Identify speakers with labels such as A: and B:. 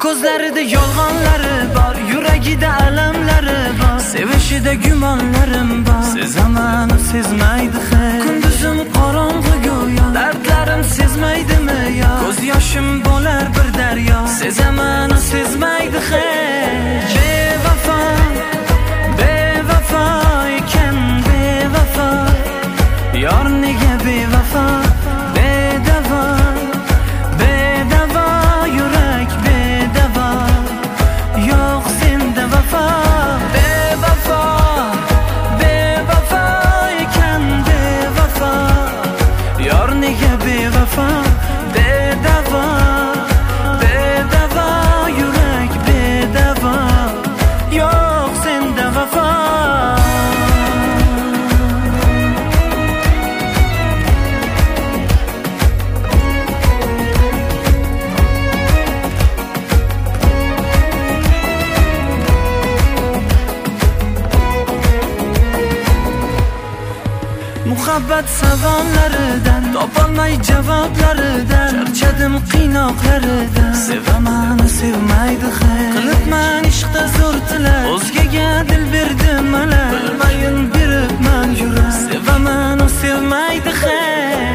A: Ko'zlarida yolg'onlari bor, yuragida alamlari bor, sevishida gumonlarim bor. Sezaman u sezmaydi hech, kunduzim qorong'u go'yo, dardlarim sezmaydimi yo, ko'z yoshim bo'lar bir daryo. Sezaman u sezmaydi hech. Bevafo, bevafo ekan bevafo, yor nega bevafo, bedavo, bedavo yurak bedavo, yo'q senda vafo. Bevafo, bevafo ekan bevafo, yor nega bevafo, bedavo, bedavo yurak bedavo, yo'q senda vafo. Muhabbat savollaridan topolmay javoblaridan, charchadim qiynoqlaridan. Sevaman u sevmaydi hech, qilibman ishqda zo'r tilar, o'zgaga dil berdim ala, bilmayin beribman yurak. Sevaman u sevmaydi hech.